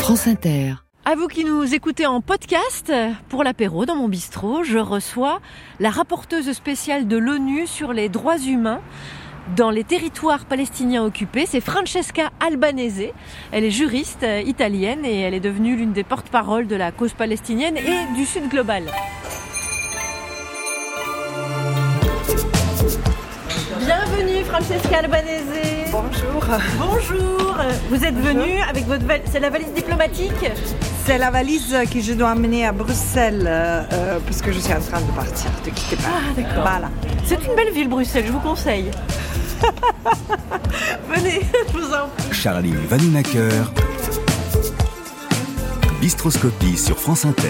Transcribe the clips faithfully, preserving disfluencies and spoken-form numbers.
France Inter. À vous qui nous écoutez en podcast, pour l'apéro dans mon bistrot, je reçois la rapporteuse spéciale de l'ONU sur les droits humains dans les territoires palestiniens occupés. C'est Francesca Albanese. Elle est juriste italienne et elle est devenue l'une des porte-paroles de la cause palestinienne et du Sud global. Bienvenue Francesca Albanese. Bonjour. Bonjour. Vous êtes venue avec votre valise, c'est la valise diplomatique ? C'est la valise que je dois emmener à Bruxelles euh, parce que je suis en train de partir. Ne quittez pas. Ah d'accord. Voilà. C'est une belle ville Bruxelles, je vous conseille. Venez, je vous en prie. Charlie Vanhoenacker. Bistroscopie sur France Inter.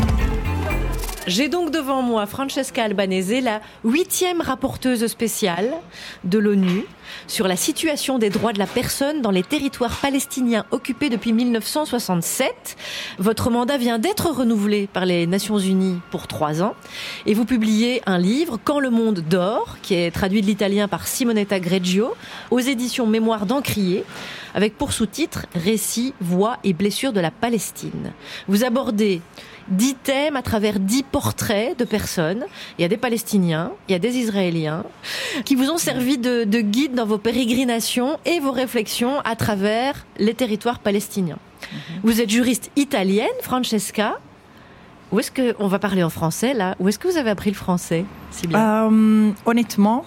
J'ai donc devant moi Francesca Albanese, la huitième rapporteuse spéciale de l'ONU sur la situation des droits de la personne dans les territoires palestiniens occupés depuis dix-neuf cent soixante-sept. Votre mandat vient d'être renouvelé par les Nations Unies pour trois ans et vous publiez un livre, Quand le monde dort, qui est traduit de l'italien par Simonetta Greggio, aux éditions Mémoire d'Encrier, avec pour sous-titre Récits, voix et blessures de la Palestine. Vous abordez dix thèmes à travers dix portraits de personnes. Il y a des Palestiniens, il y a des Israéliens, qui vous ont servi de, de guide dans vos pérégrinations et vos réflexions à travers les territoires palestiniens. Mm-hmm. Vous êtes juriste italienne, Francesca. Où est-ce que, on va parler en français là, où est-ce que vous avez appris le français si bien euh, Honnêtement,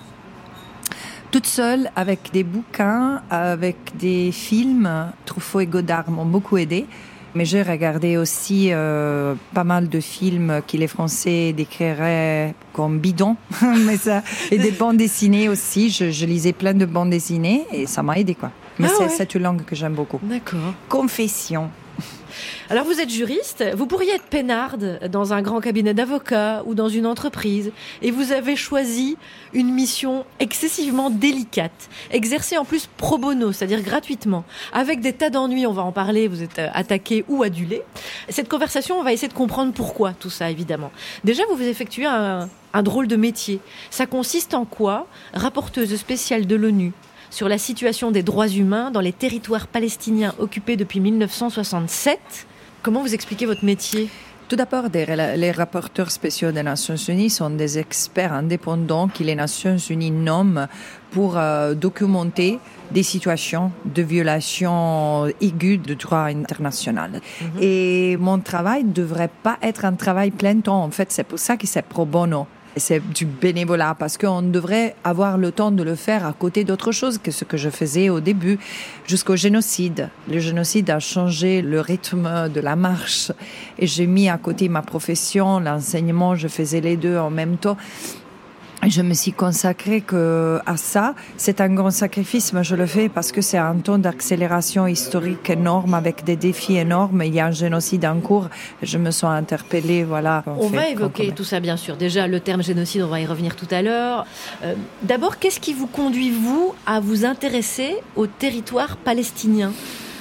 toute seule, avec des bouquins, avec des films, Truffaut et Godard m'ont beaucoup aidé. Mais j'ai regardé aussi euh, pas mal de films que les Français décriraient comme bidons, mais ça, et des bandes dessinées aussi. Je, je lisais plein de bandes dessinées et ça m'a aidé, quoi. Mais ah c'est, ouais. c'est une langue que j'aime beaucoup. D'accord. Confession. Alors vous êtes juriste, vous pourriez être peinarde dans un grand cabinet d'avocats ou dans une entreprise et vous avez choisi une mission excessivement délicate, exercée en plus pro bono, c'est-à-dire gratuitement, avec des tas d'ennuis, on va en parler, vous êtes attaqué ou adulé. Cette conversation, on va essayer de comprendre pourquoi tout ça, évidemment. Déjà, vous vous effectuez un, un drôle de métier. Ça consiste en quoi, rapporteuse spéciale de l'ONU sur la situation des droits humains dans les territoires palestiniens occupés depuis dix-neuf cent soixante-sept. Comment vous expliquez votre métier ? Tout d'abord, les rapporteurs spéciaux des Nations Unies sont des experts indépendants que les Nations Unies nomment pour euh, documenter des situations de violation aiguë du droit international. Mm-hmm. Et mon travail ne devrait pas être un travail plein temps. En fait, c'est pour ça que c'est pro bono. C'est du bénévolat parce qu'on devrait avoir le temps de le faire à côté d'autre chose que ce que je faisais au début, jusqu'au génocide. Le génocide a changé le rythme de la marche et j'ai mis à côté ma profession, l'enseignement, je faisais les deux en même temps. Je me suis consacrée que à ça. C'est un grand sacrifice, mais je le fais parce que c'est un temps d'accélération historique énorme avec des défis énormes. Il y a un génocide en cours. Je me sens interpellée, voilà. On, on va évoquer tout ça, bien sûr. Déjà, le terme génocide, on va y revenir tout à l'heure. Euh, d'abord, qu'est-ce qui vous conduit, vous, à vous intéresser au territoire palestinien ?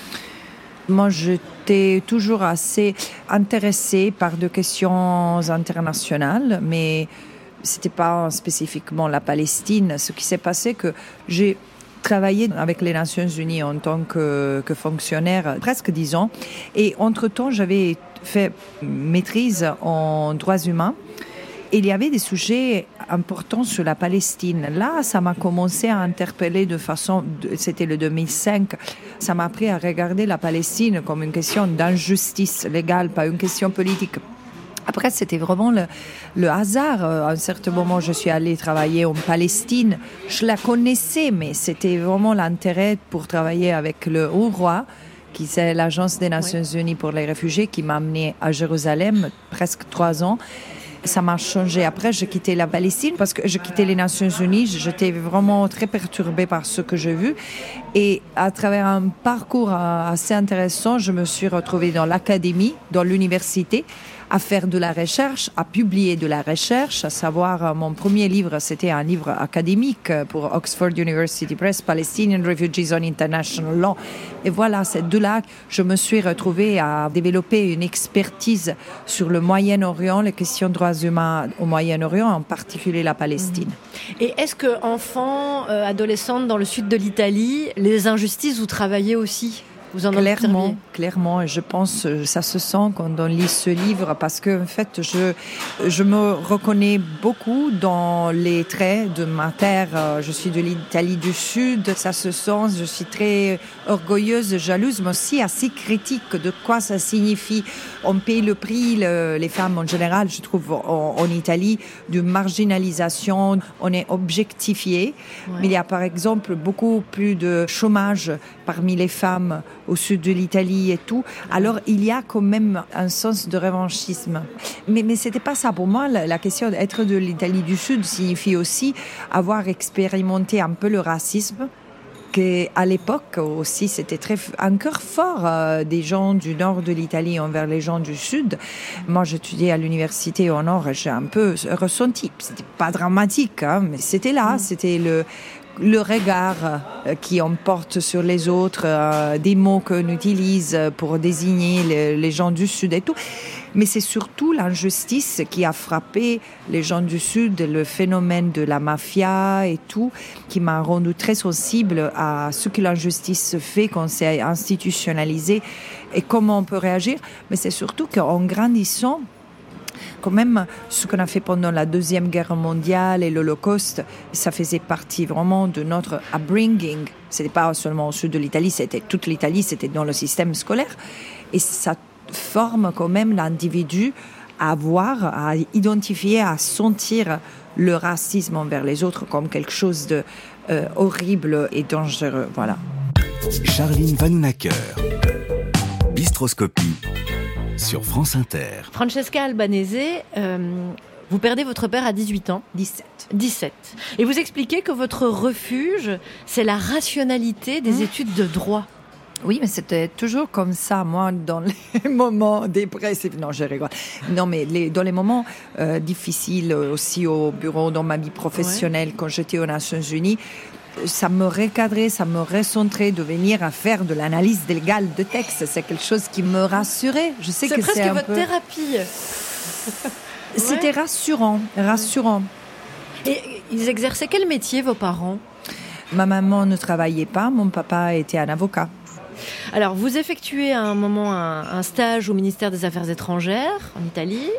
Moi, j'étais toujours assez intéressée par des questions internationales, mais c'était pas spécifiquement la Palestine. Ce qui s'est passé, que j'ai travaillé avec les Nations Unies en tant que, que fonctionnaire presque dix ans. Et entre-temps, j'avais fait maîtrise en droits humains. Et il y avait des sujets importants sur la Palestine. Là, ça m'a commencé à interpeller de façon, c'était le deux mille cinq, ça m'a appris à regarder la Palestine comme une question d'injustice légale, pas une question politique. Après, c'était vraiment le, le hasard. À un certain moment, je suis allée travailler en Palestine. Je la connaissais, mais c'était vraiment l'intérêt pour travailler avec le U N R W A, qui c'est l'Agence des Nations oui. Unies pour les réfugiés, qui m'a amenée à Jérusalem, presque trois ans. Ça m'a changé. Après, j'ai quitté la Palestine parce que j'ai quitté les Nations Unies. J'étais vraiment très perturbée par ce que j'ai vu. Et à travers un parcours assez intéressant, je me suis retrouvée dans l'académie, dans l'université, à faire de la recherche, à publier de la recherche, à savoir, mon premier livre, c'était un livre académique pour Oxford University Press, Palestinian Refugees on International Law. Et voilà, c'est de là que je me suis retrouvée à développer une expertise sur le Moyen-Orient, les questions de droits humains au Moyen-Orient, en particulier la Palestine. Et est-ce que, enfant, euh, adolescente dans le sud de l'Italie, les injustices, vous travaillez aussi ? Vous en clairement, observiez. clairement. Et je pense, ça se sent quand on lit ce livre, parce que en fait, je je me reconnais beaucoup dans les traits de ma terre. Je suis de l'Italie du Sud. Ça se sent. Je suis très orgueilleuse, jalouse, mais aussi assez critique de quoi ça signifie. On paye le prix, le, les femmes en général, je trouve, en, en Italie, de marginalisation. On est objectifié. Ouais. Mais il y a par exemple beaucoup plus de chômage parmi les femmes au sud de l'Italie et tout. Alors il y a quand même un sens de revanchisme. Mais mais c'était pas ça pour moi. La, la question d'être de l'Italie du Sud signifie aussi avoir expérimenté un peu le racisme. Qu'à l'époque aussi, c'était très encore fort euh, des gens du nord de l'Italie envers les gens du sud. Moi, j'étudiais à l'université au nord et j'ai un peu ressenti. C'était pas dramatique, hein, mais c'était là. Mmh. C'était le le regard euh, qui emporte sur les autres, euh, des mots qu'on utilise pour désigner les, les gens du Sud et tout. Mais c'est surtout l'injustice qui a frappé les gens du Sud, le phénomène de la mafia et tout, qui m'a rendu très sensible à ce que l'injustice fait quand c'est institutionnalisé et comment on peut réagir. Mais c'est surtout qu'en grandissant, quand même, ce qu'on a fait pendant la Deuxième Guerre mondiale et l'Holocauste, ça faisait partie vraiment de notre upbringing. C'était pas seulement au sud de l'Italie, c'était toute l'Italie, c'était dans le système scolaire. Et ça forme quand même l'individu à voir, à identifier, à sentir le racisme envers les autres comme quelque chose de euh, horrible et dangereux. Voilà. Charline Vanhoenacker, Bistroscopie sur France Inter. Francesca Albanese, euh, vous perdez votre père à dix-huit ans. dix-sept. dix-sept. Et vous expliquez que votre refuge, c'est la rationalité des mmh. études de droit. Oui, mais c'était toujours comme ça, moi, dans les moments dépressifs. Non, je rigole. Non, mais les, dans les moments euh, difficiles, aussi au bureau, dans ma vie professionnelle, ouais. Quand j'étais aux Nations Unies, ça me recadrait, ça me recentrait de venir à faire de l'analyse légale de texte. C'est quelque chose qui me rassurait. Je sais c'est que presque c'est un votre peu... thérapie. C'était ouais. rassurant, rassurant. Et ils exerçaient quel métier, vos parents ? Ma maman ne travaillait pas, mon papa était un avocat. Alors, vous effectuez à un moment un, un stage au ministère des Affaires étrangères, en Italie.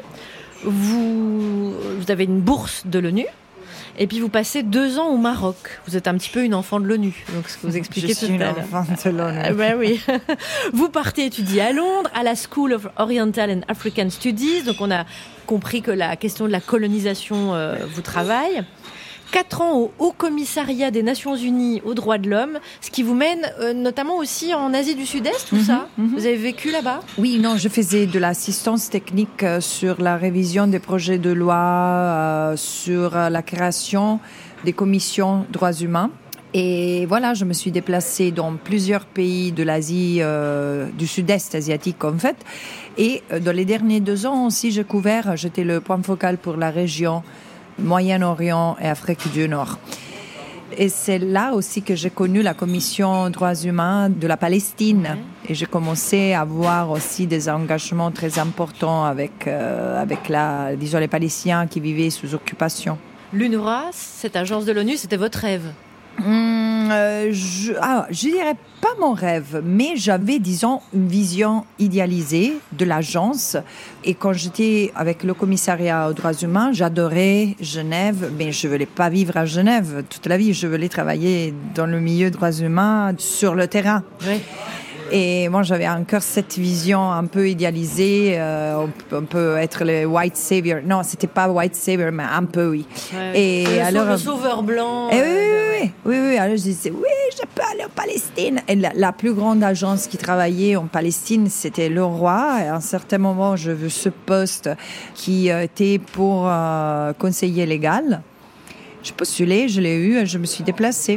Vous, vous avez une bourse de l'ONU. Et puis, vous passez deux ans au Maroc. Vous êtes un petit peu une enfant de l'ONU. Donc, ce que vous expliquez tout à l'heure. Je suis une enfant de l'ONU. Ah, ben oui. Vous partez étudier à Londres, à la School of Oriental and African Studies. Donc, on a compris que la question de la colonisation euh, vous travaille. Quatre ans au Haut Commissariat des Nations Unies aux droits de l'homme, ce qui vous mène euh, notamment aussi en Asie du Sud-Est, tout mm-hmm, ça mm-hmm. Vous avez vécu là-bas ? Oui, non, je faisais de l'assistance technique euh, sur la révision des projets de loi, euh, sur euh, la création des commissions droits humains. Et voilà, je me suis déplacée dans plusieurs pays de l'Asie, euh, du Sud-Est asiatique en fait. Et euh, dans les derniers deux ans aussi, j'ai couvert, j'étais le point focal pour la région Moyen-Orient et Afrique du Nord. Et c'est là aussi que j'ai connu la commission droits humains de la Palestine. Okay. Et j'ai commencé à avoir aussi des engagements très importants avec, euh, avec la, disons, les Palestiniens qui vivaient sous occupation. L'U N R W A, cette agence de l'ONU, c'était votre rêve ? Hum, euh, je, ah, je dirais pas mon rêve, mais j'avais, disons, une vision idéalisée de l'agence. Et quand j'étais avec le commissariat aux droits humains, j'adorais Genève, mais je voulais pas vivre à Genève toute la vie. Je voulais travailler dans le milieu des droits humains sur le terrain. Oui. Et moi, j'avais encore cette vision un peu idéalisée. Euh, on, on peut être le white savior. Non, c'était pas white savior, mais un peu, oui. Ouais. Et le, alors, le sauveur blanc. Et oui, oui, oui, oui, oui. Alors je disais, oui, je peux aller en Palestine. Et la, la plus grande agence qui travaillait en Palestine, c'était le roi. Et à un certain moment, je veux ce poste qui était pour euh, conseiller légal. J'ai postulé, je l'ai eu, et je me suis déplacée.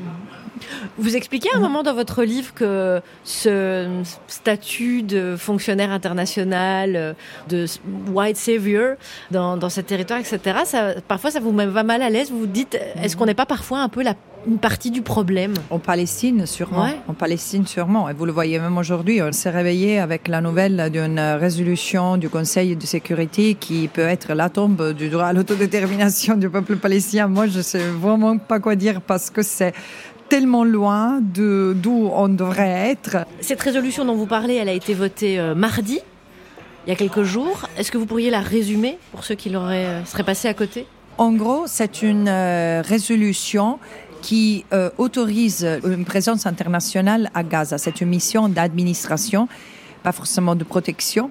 Vous expliquez à un moment dans votre livre que ce statut de fonctionnaire international, de white savior dans, dans ce territoire, et cetera, ça, parfois ça vous va mal à l'aise. Vous vous dites, est-ce qu'on n'est pas parfois un peu la, une partie du problème ? En Palestine, sûrement. Ouais. En Palestine, sûrement. Et vous le voyez même aujourd'hui, on s'est réveillé avec la nouvelle d'une résolution du Conseil de sécurité qui peut être la tombe du droit à l'autodétermination du peuple palestinien. Moi, je ne sais vraiment pas quoi dire parce que c'est tellement loin de, d'où on devrait être. Cette résolution dont vous parlez, elle a été votée euh, mardi, il y a quelques jours. Est-ce que vous pourriez la résumer pour ceux qui l'auraient, euh, seraient passés à côté ? En gros, c'est une euh, résolution qui euh, autorise une présence internationale à Gaza. C'est une mission d'administration, pas forcément de protection,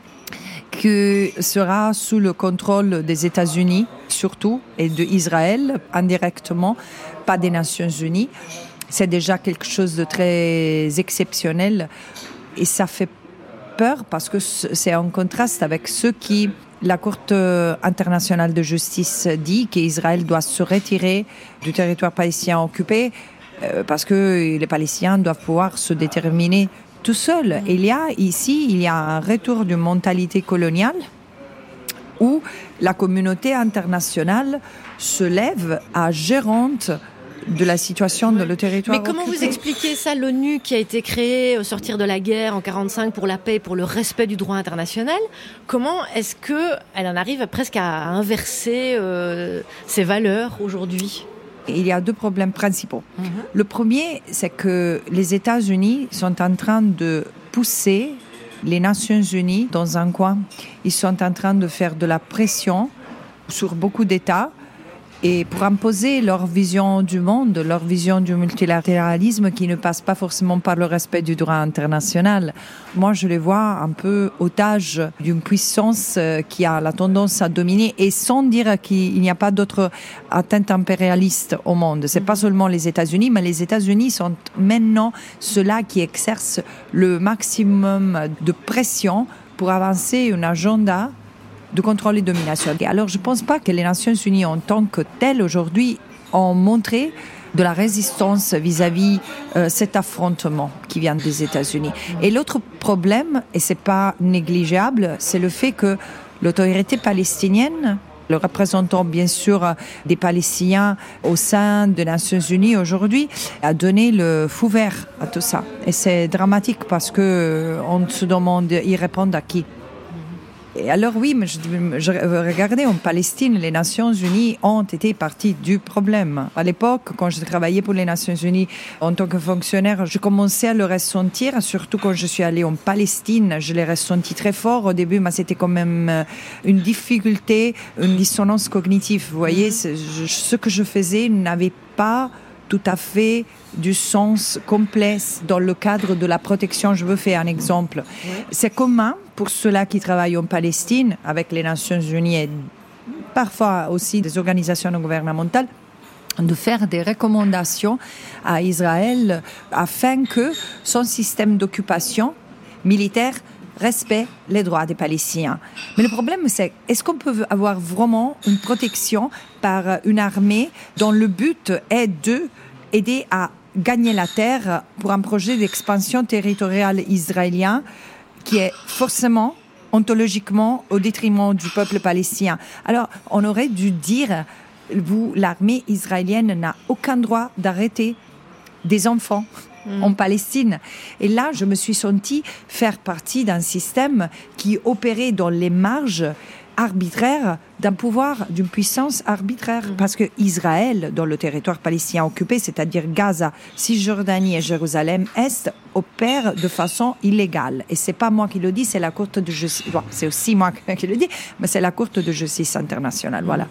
qui sera sous le contrôle des États-Unis, surtout, et d'Israël, indirectement, pas des Nations Unies. C'est déjà quelque chose de très exceptionnel et ça fait peur parce que c'est en contraste avec ce qui la Cour internationale de justice dit, qu'Israël doit se retirer du territoire palestinien occupé parce que les Palestiniens doivent pouvoir se déterminer tout seuls. Il y a ici, il y a un retour d'une mentalité coloniale où la communauté internationale se lève à gérante de la situation de le territoire Mais comment occupé. vous expliquez ça, l'ONU qui a été créée au sortir de la guerre en quarante-cinq pour la paix et pour le respect du droit international, comment est-ce qu'elle en arrive presque à inverser euh, ses valeurs aujourd'hui ? Il y a deux problèmes principaux. Mm-hmm. Le premier, c'est que les États-Unis sont en train de pousser les Nations Unies dans un coin. Ils sont en train de faire de la pression sur beaucoup d'États et pour imposer leur vision du monde, leur vision du multilatéralisme qui ne passe pas forcément par le respect du droit international. Moi, je les vois un peu otages d'une puissance qui a la tendance à dominer et sans dire qu'il n'y a pas d'autres atteintes impérialistes au monde. C'est pas seulement les États-Unis, mais les États-Unis sont maintenant ceux-là qui exercent le maximum de pression pour avancer un agenda de contrôle et de domination. Alors, je ne pense pas que les Nations Unies en tant que telles, aujourd'hui, ont montré de la résistance vis-à-vis euh, cet affrontement qui vient des États-Unis. Et l'autre problème, et ce n'est pas négligeable, c'est le fait que l'autorité palestinienne, le représentant bien sûr des Palestiniens au sein des Nations Unies aujourd'hui, a donné le feu vert à tout ça. Et c'est dramatique parce qu'on se demande, ils répondent à qui ? Et alors oui, mais je, je regardais en Palestine, les Nations Unies ont été partie du problème. À l'époque, quand je travaillais pour les Nations Unies en tant que fonctionnaire, je commençais à le ressentir, surtout quand je suis allée en Palestine, je l'ai ressenti très fort au début, mais c'était quand même une difficulté, une dissonance cognitive. Vous voyez, je, ce que je faisais n'avait pas tout à fait du sens complet dans le cadre de la protection. Je veux faire un exemple. Oui. C'est commun pour ceux-là qui travaillent en Palestine, avec les Nations Unies et parfois aussi des organisations non gouvernementales, de faire des recommandations à Israël afin que son système d'occupation militaire respecte les droits des Palestiniens. Mais le problème, c'est est-ce qu'on peut avoir vraiment une protection par une armée dont le but est de aider à gagner la terre pour un projet d'expansion territoriale israélien qui est forcément, ontologiquement, au détriment du peuple palestinien. Alors, on aurait dû dire, vous, l'armée israélienne n'a aucun droit d'arrêter des enfants mmh. en Palestine. Et là, je me suis sentie faire partie d'un système qui opérait dans les marges arbitraire d'un pouvoir, d'une puissance arbitraire. Mmh. Parce que Israël, dans le territoire palestinien occupé, c'est-à-dire Gaza, Cisjordanie et Jérusalem-Est, opère de façon illégale. Et c'est pas moi qui le dis, c'est la Cour de justice. Bon, c'est aussi moi qui le dis, mais c'est la Cour de justice internationale. Mmh. Voilà.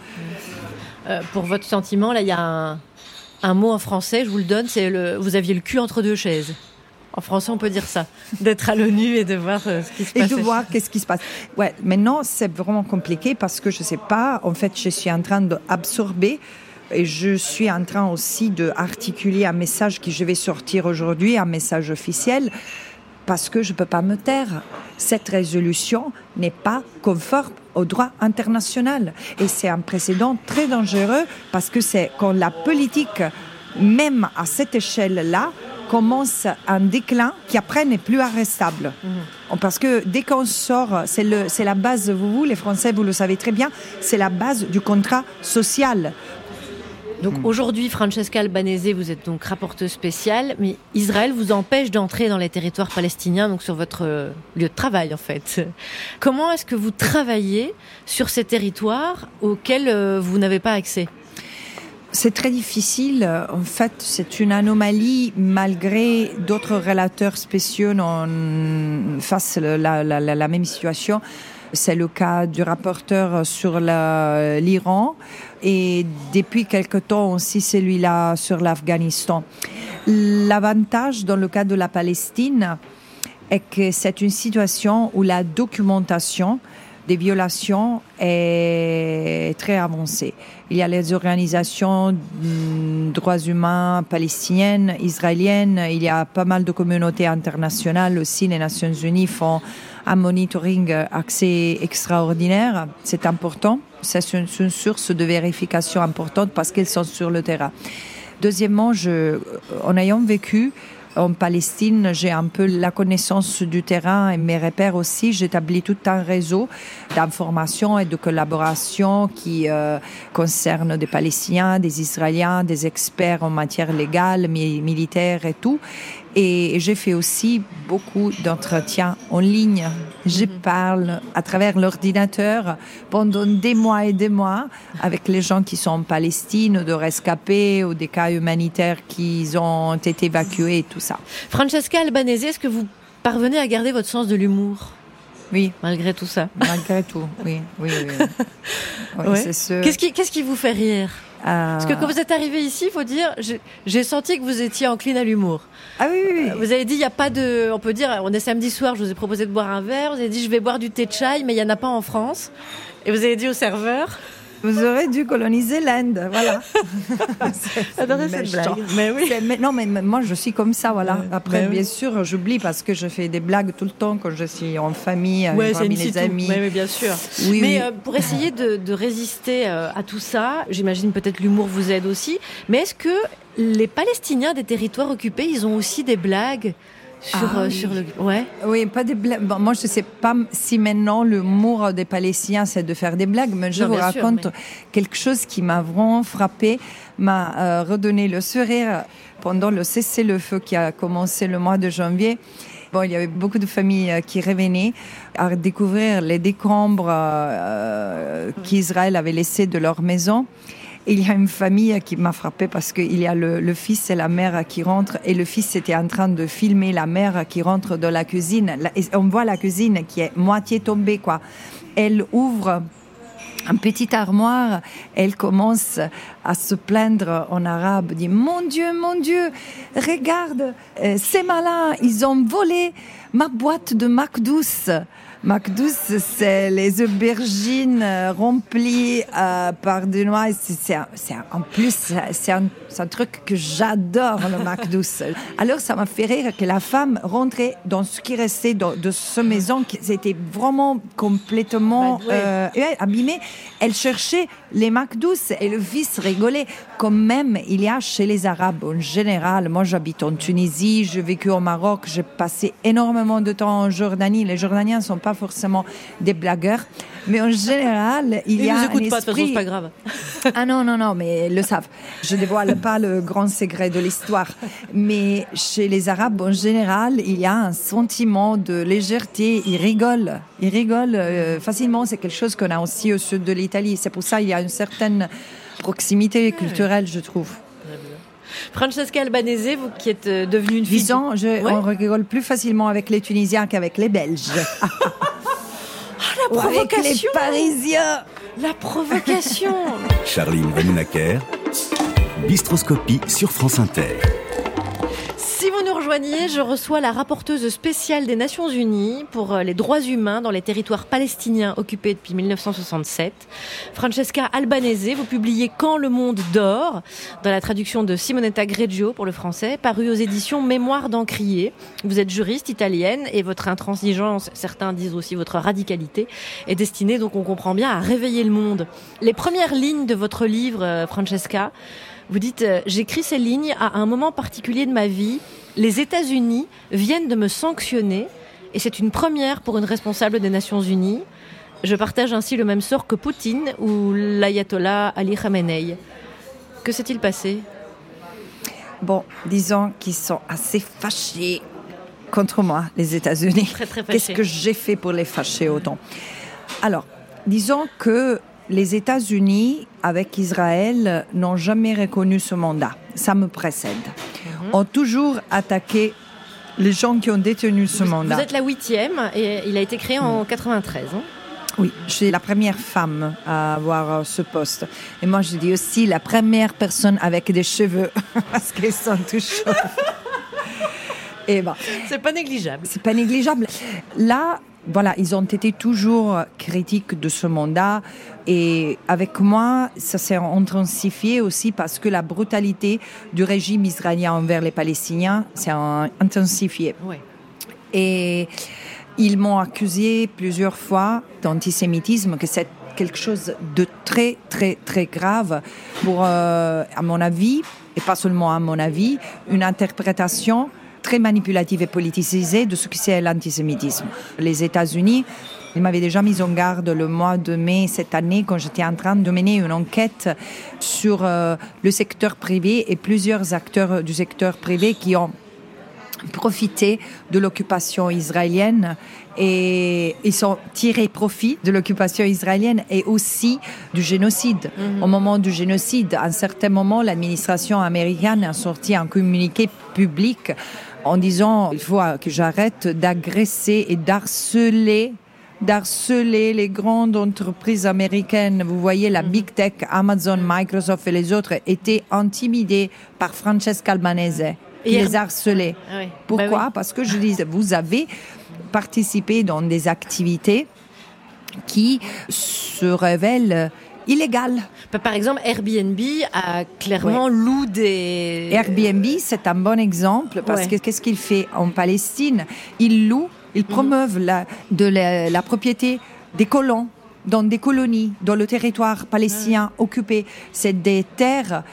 Euh, pour votre sentiment, là, il y a un, un mot en français, je vous le donne, c'est le, vous aviez le cul entre deux chaises. En français, on peut dire ça, d'être à l'ONU et de voir euh, ce qui se passe. Et de voir qu'est-ce qui se passe. Ouais, maintenant, c'est vraiment compliqué parce que je ne sais pas, en fait, je suis en train d'absorber et je suis en train aussi d'articuler un message qui je vais sortir aujourd'hui, un message officiel, parce que je ne peux pas me taire. Cette résolution n'est pas conforme au droit international. Et c'est un précédent très dangereux parce que c'est quand la politique, même à cette échelle-là, commence un déclin qui après n'est plus arrestable. Mmh. Parce que dès qu'on sort, c'est, le, c'est la base, vous, les Français, vous le savez très bien, c'est la base du contrat social. Donc mmh. aujourd'hui, Francesca Albanese, vous êtes donc rapporteuse spéciale, mais Israël vous empêche d'entrer dans les territoires palestiniens, donc sur votre lieu de travail en fait. Comment est-ce que vous travaillez sur ces territoires auxquels vous n'avez pas accès ? C'est très difficile. En fait, c'est une anomalie malgré d'autres relateurs spéciaux non, face à la, la, la, la même situation. C'est le cas du rapporteur sur la, l'Iran et depuis quelque temps aussi celui-là sur l'Afghanistan. L'avantage dans le cas de la Palestine est que c'est une situation où la documentation des violations est très avancée. Il y a les organisations de droits humains palestiniennes, israéliennes, il y a pas mal de communautés internationales aussi. Les Nations Unies font un monitoring assez extraordinaire. C'est important. C'est une, une source de vérification importante parce qu'ils sont sur le terrain. Deuxièmement, je, en ayant vécu en Palestine, j'ai un peu la connaissance du terrain et mes repères aussi. J'établis tout un réseau d'informations et de collaboration qui euh, concerne des Palestiniens, des Israéliens, des experts en matière légale, mi- militaire et tout. Et j'ai fait aussi beaucoup d'entretiens en ligne. Je parle à travers l'ordinateur pendant des mois et des mois avec les gens qui sont en Palestine, ou de rescapés, ou des cas humanitaires qui ont été évacués et tout ça. Francesca Albanese, est-ce que vous parvenez à garder votre sens de l'humour ? Oui. Malgré tout ça. Malgré tout, oui. oui, oui. oui ouais. c'est sûr. Qu'est-ce qui, qu'est-ce qui vous fait rire ? Euh... Parce que quand vous êtes arrivé ici, il faut dire, j'ai, j'ai senti que vous étiez encline à l'humour. Ah oui, oui, oui. Vous avez dit, il n'y a pas de... On peut dire, on est samedi soir, je vous ai proposé de boire un verre. Vous avez dit, je vais boire du thé de chai, mais il n'y en a pas en France. Et vous avez dit au serveur... Vous aurez dû coloniser l'Inde, voilà. J'adorais cette blague. Mais oui. C'est, mais, non, mais moi, je suis comme ça, voilà. Après, mais bien oui. sûr, j'oublie parce que je fais des blagues tout le temps quand je suis en famille, ouais, parmi les amis. Oui, bien sûr. Oui, mais oui. Euh, pour essayer de, de résister euh, à tout ça, j'imagine peut-être l'humour vous aide aussi. Mais est-ce que les Palestiniens des territoires occupés, ils ont aussi des blagues sur, ah, euh, oui. sur le... Ouais. Oui, pas des blagues. Bon, moi, je ne sais pas si maintenant l'humour des Palestiniens, c'est de faire des blagues, mais je non, vous raconte sûr, mais... quelque chose qui m'a vraiment frappée, m'a euh, redonné le sourire pendant le cessez-le-feu qui a commencé le mois de janvier. Bon, il y avait beaucoup de familles qui revenaient à découvrir les décombres euh, qu'Israël avait laissés de leur maison. Il y a une famille qui m'a frappée parce qu'il y a le, le fils et la mère qui rentrent et le fils était en train de filmer la mère qui rentre dans la cuisine. Et on voit la cuisine qui est moitié tombée, quoi. Elle ouvre un petit armoire, elle commence à se plaindre en arabe, dit « Mon Dieu, mon Dieu, regarde, euh, ces malins, ils ont volé ma boîte de Makdous ». Makdous, c'est les aubergines remplies euh, par des noix. C'est, c'est, c'est, en plus, c'est un, c'est un truc que j'adore, le Makdous. Alors, ça m'a fait rire que la femme rentrait dans ce qui restait de, de cette maison, qui était vraiment complètement bah, euh, abîmée. Elle cherchait les Makdous et le fils rigolait. Comme même, il y a chez les Arabes, en général, moi j'habite en Tunisie, j'ai vécu au Maroc, j'ai passé énormément de temps en Jordanie. Les Jordaniens ne sont pas forcément des blagueurs, mais en général, il ils y a un esprit... esprit... Ils ne nous écoutent pas, de toute façon, c'est pas grave. Ah non, non, non, mais ils le savent. Je ne dévoile pas le grand secret de l'histoire. Mais chez les Arabes, en général, il y a un sentiment de légèreté. Ils rigolent. Ils rigolent euh, facilement. C'est quelque chose qu'on a aussi au sud de l'Italie. C'est pour ça qu'il y a une certaine proximité culturelle, je trouve. Francesca Albanese, vous qui êtes devenue une fille... Disons, je, ouais. on rigole plus facilement avec les Tunisiens qu'avec les Belges. Ah, la provocation! Avec les Parisiens! La provocation! Charline Vanhoenacker, Bistroscopie sur France Inter. Si vous nous rejoignez, je reçois la rapporteuse spéciale des Nations Unies pour les droits humains dans les territoires palestiniens occupés depuis dix-neuf cent soixante-sept. Francesca Albanese, vous publiez Quand le monde dort, dans la traduction de Simonetta Greggio pour le français, paru aux éditions Mémoire d'Encrier. Vous êtes juriste italienne et votre intransigeance, certains disent aussi votre radicalité, est destinée, donc on comprend bien, à réveiller le monde. Les premières lignes de votre livre, Francesca, vous dites euh, « J'écris ces lignes à un moment particulier de ma vie. Les États-Unis viennent de me sanctionner et c'est une première pour une responsable des Nations Unies. Je partage ainsi le même sort que Poutine ou l'ayatollah Ali Khamenei. » Que s'est-il passé ? Bon, disons qu'ils sont assez fâchés contre moi, les États-Unis. Très, très fâchés. Qu'est-ce que j'ai fait pour les fâcher autant ? Alors, disons que les États-Unis, avec Israël, n'ont jamais reconnu ce mandat. Ça me précède. Mm-hmm. Ont toujours attaqué les gens qui ont détenu ce vous, mandat. Vous êtes la huitième et il a été créé en quatre-vingt-treize. Hein? Oui, je suis la première femme à avoir ce poste. Et moi, je dis aussi la première personne avec des cheveux, parce qu'ils sont tous chauves. Et bon, c'est pas négligeable. C'est pas négligeable. Là, voilà, ils ont été toujours critiques de ce mandat. Et avec moi, ça s'est intensifié aussi parce que la brutalité du régime israélien envers les Palestiniens s'est intensifiée. Oui. Et ils m'ont accusé plusieurs fois d'antisémitisme, que c'est quelque chose de très, très, très grave pour, euh, à mon avis, et pas seulement à mon avis, une interprétation très manipulative et politisée de ce que c'est l'antisémitisme. Les États-Unis, ils m'avaient déjà mis en garde le mois de mai cette année quand j'étais en train de mener une enquête sur euh, le secteur privé et plusieurs acteurs du secteur privé qui ont profité de l'occupation israélienne et ils sont tirés profit de l'occupation israélienne et aussi du génocide. Mm-hmm. Au moment du génocide, à un certain moment, l'administration américaine a sorti un communiqué public en disant il faut que j'arrête d'agresser et d'harceler d'harceler les grandes entreprises américaines. Vous voyez, la Big Tech, Amazon, Microsoft et les autres étaient intimidés par Francesca Albanese. Et les harceler. Ah oui. Pourquoi ? Bah oui. Parce que je dis, vous avez participé dans des activités qui se révèlent illégales. Par exemple, Airbnb a clairement oui. loué des... Airbnb, c'est un bon exemple parce ouais. que qu'est-ce qu'il fait en Palestine ? Il loue, il promeut mmh. la, de la, la propriété des colons dans des colonies, dans le territoire palestinien mmh. occupé. C'est des terres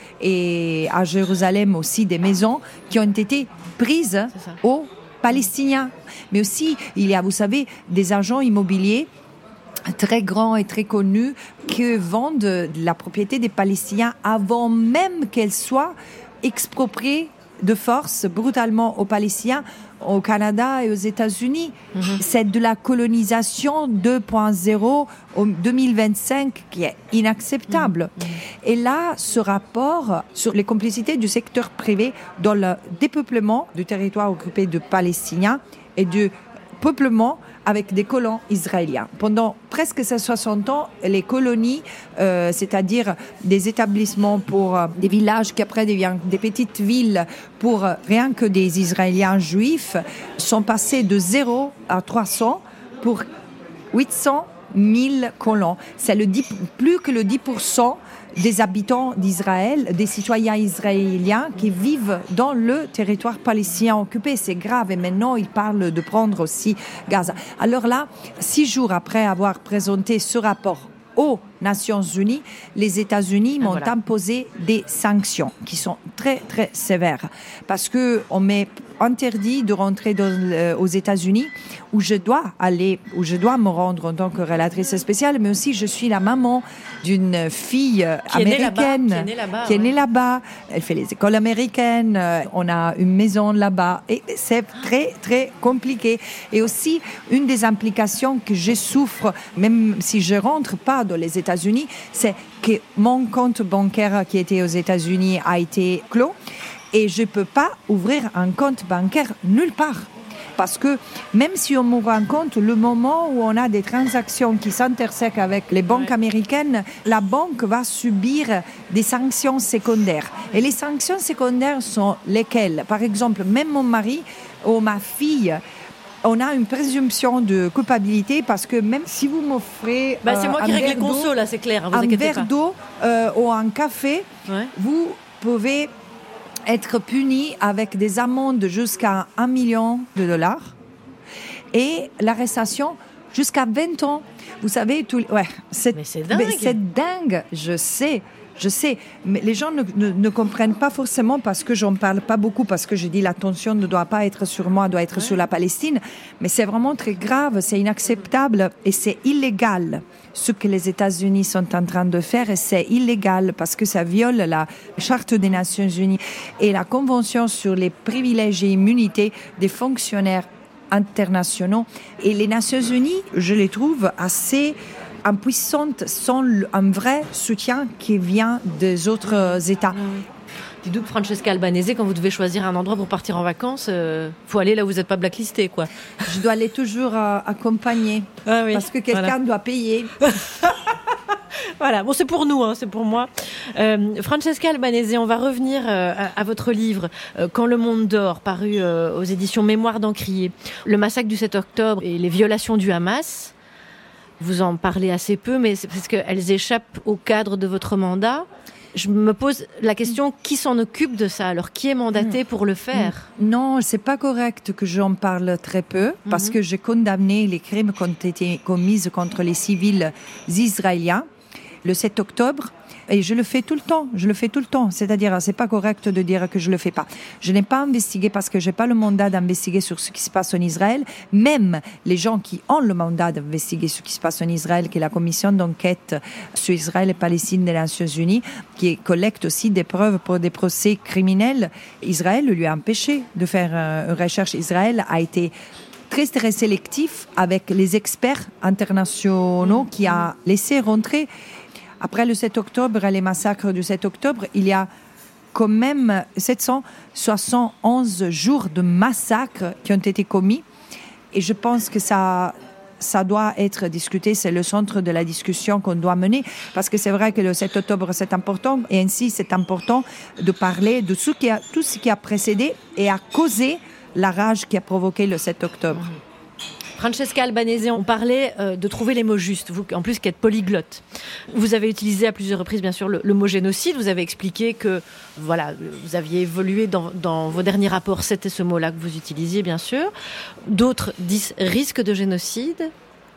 et à Jérusalem aussi des maisons qui ont été prises aux Palestiniens. Mais aussi, il y a, vous savez, des agents immobiliers très grands et très connus qui vendent la propriété des Palestiniens avant même qu'elle soit expropriée de force brutalement aux Palestiniens au Canada et aux États-Unis. Mm-hmm. C'est de la colonisation deux point zéro en deux mille vingt-cinq qui est inacceptable. Mm-hmm. Et là, ce rapport sur les complicités du secteur privé dans le dépeuplement du territoire occupé de Palestiniens et du peuplement avec des colons israéliens. Pendant presque soixante ans, les colonies, euh, c'est-à-dire des établissements pour euh, des villages qui après deviennent des petites villes pour euh, rien que des Israéliens juifs, sont passés de zéro à trois cents pour huit cent mille colons. C'est le dix, plus que le dix pour cent des habitants d'Israël, des citoyens israéliens qui vivent dans le territoire palestinien occupé. C'est grave. Et maintenant, ils parlent de prendre aussi Gaza. Alors là, six jours après avoir présenté ce rapport aux Nations Unies, les États-Unis m'ont voilà. imposé des sanctions qui sont très, très sévères. Parce qu'on m'est interdit de rentrer dans, euh, aux États-Unis où je dois aller, où je dois me rendre en tant que relatrice spéciale, mais aussi je suis la maman d'une fille qui américaine est née là-bas, qui est née ouais. là-bas. Elle fait les écoles américaines, euh, on a une maison là-bas et c'est très, très compliqué. Et aussi, une des implications que je souffre, même si je rentre pas dans les États-Unis, c'est que mon compte bancaire qui était aux États-Unis a été clos. Et je ne peux pas ouvrir un compte bancaire nulle part. Parce que même si on m'ouvre un compte, le moment où on a des transactions qui s'intersectent avec les banques ouais. américaines, la banque va subir des sanctions secondaires. Et les sanctions secondaires sont lesquelles ? Par exemple, même mon mari ou ma fille, on a une présomption de culpabilité parce que même si vous m'offrez bah, c'est euh, moi qui règle les consos, là, c'est clair, hein, vous un inquiétez verre pas. d'eau euh, ou un café, ouais. vous pouvez être puni avec des amendes jusqu'à un million de dollars et l'arrestation jusqu'à vingt ans. Vous savez, tout... ouais, c'est... Mais c'est dingue. Mais c'est dingue, je sais. Je sais, mais les gens ne, ne, ne comprennent pas forcément parce que j'en parle pas beaucoup, parce que je dis l'attention ne doit pas être sur moi, doit être ouais. sur la Palestine. Mais c'est vraiment très grave, c'est inacceptable et c'est illégal ce que les États-Unis sont en train de faire. Et c'est illégal parce que ça viole la Charte des Nations Unies et la Convention sur les privilèges et immunités des fonctionnaires internationaux. Et les Nations Unies, je les trouve assez impuissantes sans un vrai soutien qui vient des autres États. Dis donc, Francesca Albanese, quand vous devez choisir un endroit pour partir en vacances, il euh, faut aller là où vous n'êtes pas blacklisté, quoi. Je dois aller toujours euh, accompagner, ah oui, parce que quelqu'un voilà. doit payer. Voilà, bon, c'est pour nous, hein, c'est pour moi. Euh, Francesca Albanese, on va revenir euh, à, à votre livre euh, Quand le monde dort, paru euh, aux éditions Mémoire d'Encrier. Le massacre du sept octobre et les violations du Hamas. Vous en parlez assez peu, mais c'est parce qu'elles échappent au cadre de votre mandat. Je me pose la question, qui s'en occupe de ça? Alors, qui est mandaté pour le faire? Non, c'est pas correct que j'en parle très peu, mm-hmm. parce que j'ai condamné les crimes qui ont été commis contre les civils israéliens le sept octobre. Et je le fais tout le temps, je le fais tout le temps. C'est-à-dire, c'est pas correct de dire que je le fais pas. Je n'ai pas investigué parce que j'ai pas le mandat d'investiguer sur ce qui se passe en Israël. Même les gens qui ont le mandat d'investiguer ce qui se passe en Israël, qui est la commission d'enquête sur Israël et Palestine des Nations Unies, qui collecte aussi des preuves pour des procès criminels, Israël lui a empêché de faire une recherche. Israël a été très, très sélectif avec les experts internationaux qui a laissé rentrer. Après le sept octobre et les massacres du sept octobre, il y a quand même sept cent soixante et onze jours de massacres qui ont été commis. Et je pense que ça, ça doit être discuté. C'est le centre de la discussion qu'on doit mener. Parce que c'est vrai que le sept octobre, c'est important. Et ainsi, c'est important de parler de tout ce qui a, tout ce qui a précédé et a causé la rage qui a provoqué le sept octobre. Francesca Albanese, on parlait euh, de trouver les mots justes, vous en plus qui êtes polyglotte. Vous avez utilisé à plusieurs reprises, bien sûr, le, le mot génocide. Vous avez expliqué que voilà, vous aviez évolué dans, dans vos derniers rapports. C'était ce mot-là que vous utilisiez, bien sûr. D'autres disent risque de génocide.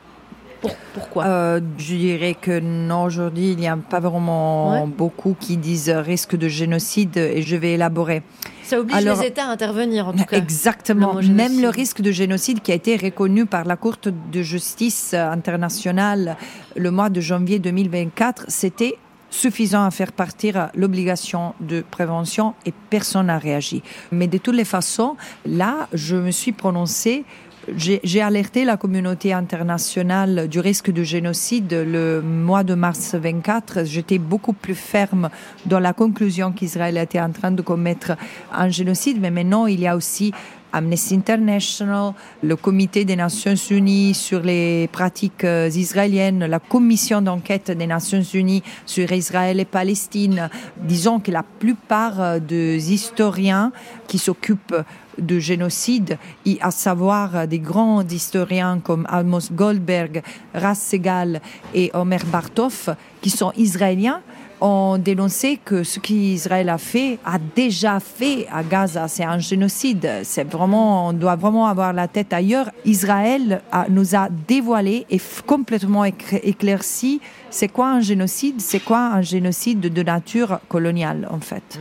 Pour, pourquoi euh, Je dirais que non, aujourd'hui, il n'y a pas vraiment ouais. beaucoup qui disent risque de génocide et je vais élaborer. Ça oblige Alors, les États à intervenir, en tout cas. Exactement. Le Même le risque de génocide qui a été reconnu par la Cour de justice internationale le mois de janvier deux mille vingt-quatre, c'était suffisant à faire partir l'obligation de prévention et personne n'a réagi. Mais de toutes les façons, là, je me suis prononcée. J'ai, j'ai alerté la communauté internationale du risque de génocide le mois de mars vingt-quatre. J'étais beaucoup plus ferme dans la conclusion qu'Israël était en train de commettre un génocide. Mais maintenant, il y a aussi Amnesty International, le Comité des Nations Unies sur les pratiques israéliennes, la Commission d'enquête des Nations Unies sur Israël et Palestine. Disons que la plupart des historiens qui s'occupent de génocide, et à savoir des grands historiens comme Amos Goldberg, Ras Segal et Omer Bartov, qui sont israéliens, ont dénoncé que ce qu'Israël a fait, a déjà fait à Gaza. C'est un génocide. C'est vraiment, on doit vraiment avoir la tête ailleurs. Israël a, nous a dévoilé et f- complètement éclairci c'est quoi un génocide, c'est quoi un génocide de nature coloniale, en fait.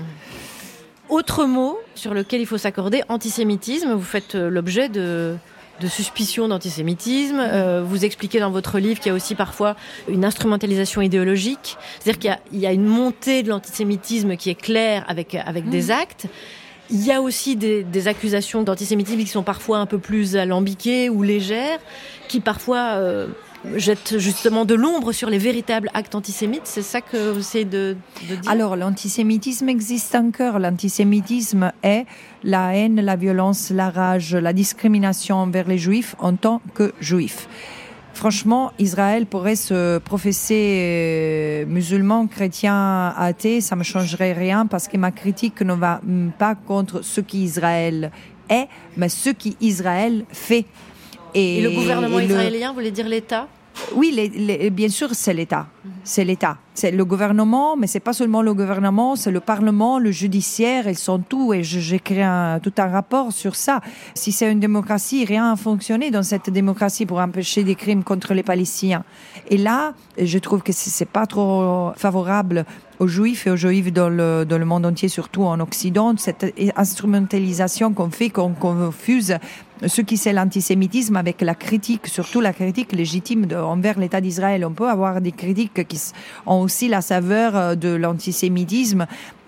Autre mot sur lequel il faut s'accorder, antisémitisme. Vous faites l'objet de, de suspicions d'antisémitisme. Euh, vous expliquez dans votre livre qu'il y a aussi parfois une instrumentalisation idéologique. C'est-à-dire qu'il y a, il y a une montée de l'antisémitisme qui est claire avec, avec mmh. des actes. Il y a aussi des, des accusations d'antisémitisme qui sont parfois un peu plus alambiquées ou légères, qui parfois... Euh, jette justement de l'ombre sur les véritables actes antisémites. C'est ça que vous essayez de, de dire? Alors, l'antisémitisme existe encore. L'antisémitisme est la haine, la violence, la rage, la discrimination envers les juifs en tant que juifs. Franchement, Israël pourrait se professer musulman, chrétien, athée, ça ne me changerait rien parce que ma critique ne va pas contre ce qu'Israël est, mais ce qu'Israël fait. Et, et le gouvernement et israélien, le... vous voulez dire l'État? Oui, les, les, bien sûr, c'est l'État. Mm-hmm. C'est l'État. C'est le gouvernement, mais c'est pas seulement le gouvernement, c'est le Parlement, le judiciaire, ils sont tout. Et j'écris un, tout un rapport sur ça. Si c'est une démocratie, rien n'a fonctionné dans cette démocratie pour empêcher des crimes contre les Palestiniens. Et là, je trouve que c'est, c'est pas trop favorable aux Juifs et aux Juifs dans le, dans le monde entier, surtout en Occident, cette instrumentalisation qu'on fait, qu'on confuse ce qui c'est l'antisémitisme avec la critique, surtout la critique légitime de, envers l'État d'Israël. On peut avoir des critiques qui ont aussi la saveur de l'antisémitisme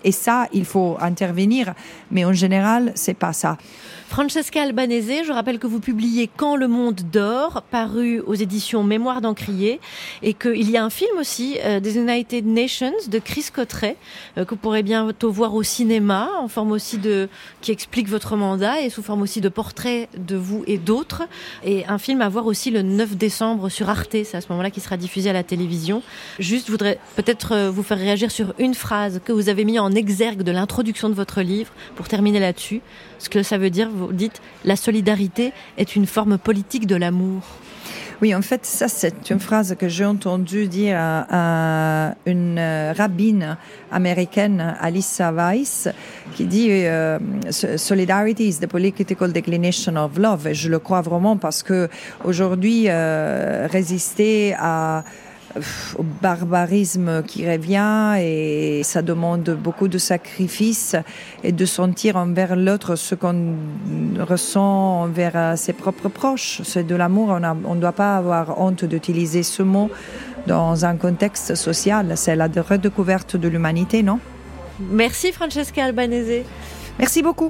Et ça, il faut intervenir, mais en général, c'est pas ça. Francesca Albanese, je rappelle que vous publiez Quand le monde dort, paru aux éditions Mémoire d'Encrier, et qu'il y a un film aussi euh, des United Nations de Chris Cotteret euh, que vous pourrez bientôt voir au cinéma, en forme aussi de qui explique votre mandat et sous forme aussi de portraits de vous et d'autres, et un film à voir aussi le neuf décembre sur Arte, c'est à ce moment-là qui sera diffusé à la télévision. Juste, je voudrais peut-être euh, vous faire réagir sur une phrase que vous avez mis en exergue de l'introduction de votre livre pour terminer là-dessus. Ce que ça veut dire, vous dites, la solidarité est une forme politique de l'amour. Oui, en fait, ça, c'est une phrase que j'ai entendue dire à, à une rabbine américaine, Alissa Weiss, qui dit euh, « Solidarity is the political declination of love ». Et je le crois vraiment parce que aujourd'hui, euh, résister à au barbarisme qui revient, et ça demande beaucoup de sacrifices et de sentir envers l'autre ce qu'on ressent envers ses propres proches. C'est de l'amour, on ne doit pas avoir honte d'utiliser ce mot dans un contexte social. C'est la redécouverte de l'humanité, non? Merci Francesca Albanese. Merci beaucoup.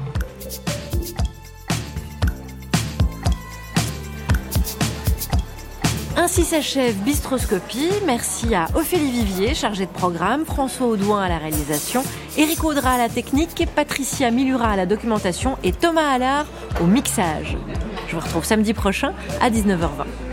Ainsi s'achève Bistroscopie. Merci à Ophélie Vivier, chargée de programme, François Audouin à la réalisation, Éric Audra à la technique, Patricia Milura à la documentation et Thomas Allard au mixage. Je vous retrouve samedi prochain à dix-neuf heures vingt.